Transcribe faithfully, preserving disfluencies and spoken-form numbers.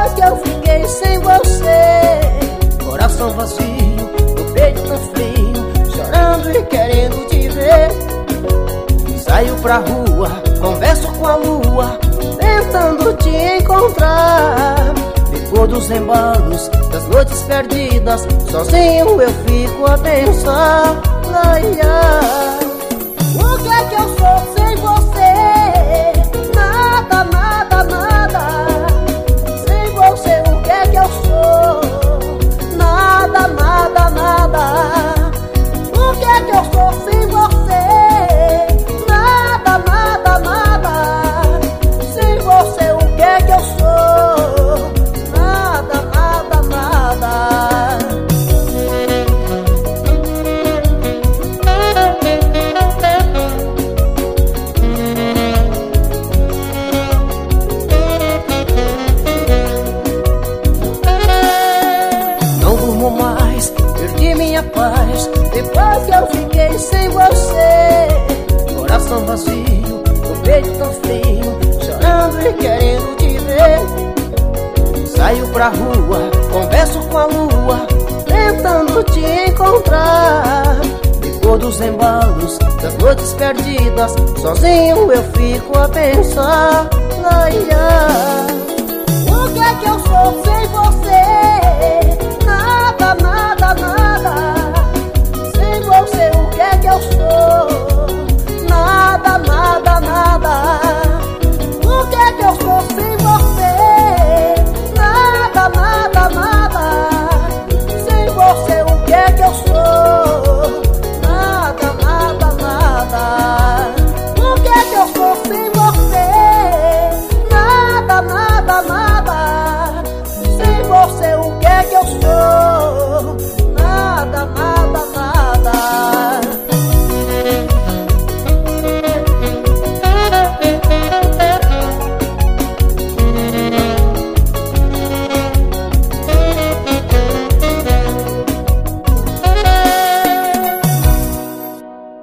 Depois que eu fiquei sem você, coração vazio, o peito tão frio, chorando e querendo te ver. Saio pra rua, converso com a lua, tentando te encontrar. Depois dos embalos, das noites perdidas, sozinho eu fico a pensar. Ai, ai, o que é que eu sou sem você? Nada, nada, nada. Sem você o que é que eu sou? Nada, nada, nada. O que é que eu sou sem você? Nada, nada, nada. Sem você o que é que eu sou? Nada, nada, nada. Não durmo mais, perdi minha paz depois que eu fiquei sem você. Coração vazio, o peito tão frio, chorando e querendo te ver. Saio pra rua, converso com a lua, tentando te encontrar. Depois dos embalos, das noites perdidas, sozinho eu fico a pensar. Ai, ai, o que é que eu sou sem você?